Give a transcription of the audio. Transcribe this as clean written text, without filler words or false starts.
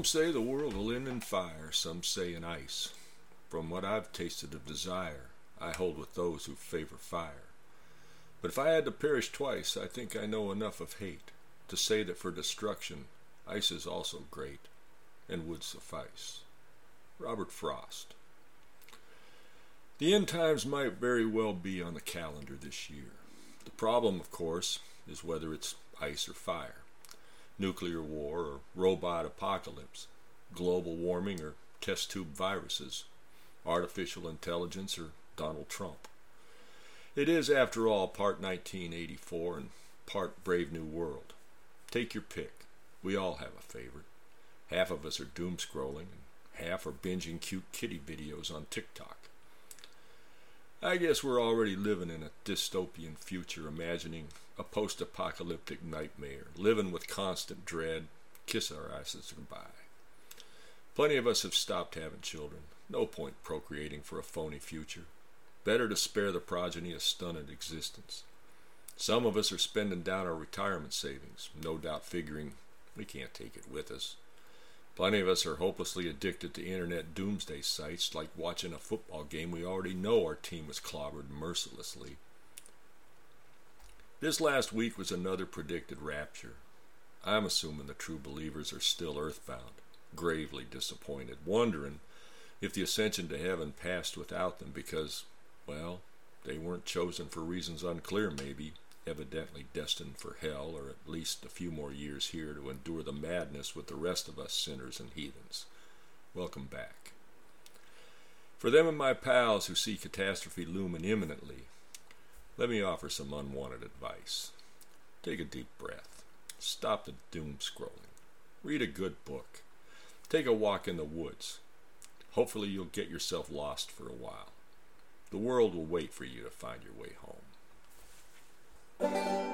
say the world will end in fire, some say in ice. From what I've tasted of desire, I hold with those who favor fire. But if I had to perish twice, I think I know enough of hate to say that for destruction, ice is also great and would suffice. Robert Frost. The end times might very well be on the calendar this year. The problem, of course, is whether it's ice or fire, nuclear war or robot apocalypse, global warming or test tube viruses, artificial intelligence or Donald Trump. It is, after all, part 1984 and part Brave New World. Take your pick. We all have a favorite. Half of us are doom scrolling, and half are binging cute kitty videos on TikTok. I guess we're already living in a dystopian future, imagining a post-apocalyptic nightmare, living with constant dread, kiss our asses goodbye. Plenty of us have stopped having children. No point procreating for a phony future. Better to spare the progeny a stunted existence. Some of us are spending down our retirement savings, no doubt figuring we can't take it with us. Plenty of us are hopelessly addicted to internet doomsday sites, like watching a football game we already know our team was clobbered mercilessly. This last week was another predicted rapture. I'm assuming the true believers are still earthbound, gravely disappointed, wondering if the ascension to heaven passed without them because, well, they weren't chosen for reasons unclear maybe, evidently destined for hell, or at least a few more years here to endure the madness with the rest of us sinners and heathens. Welcome back. For them and my pals who see catastrophe looming imminently, let me offer some unwanted advice. Take a deep breath. Stop the doom scrolling. Read a good book. Take a walk in the woods. Hopefully you'll get yourself lost for a while. The world will wait for you to find your way home.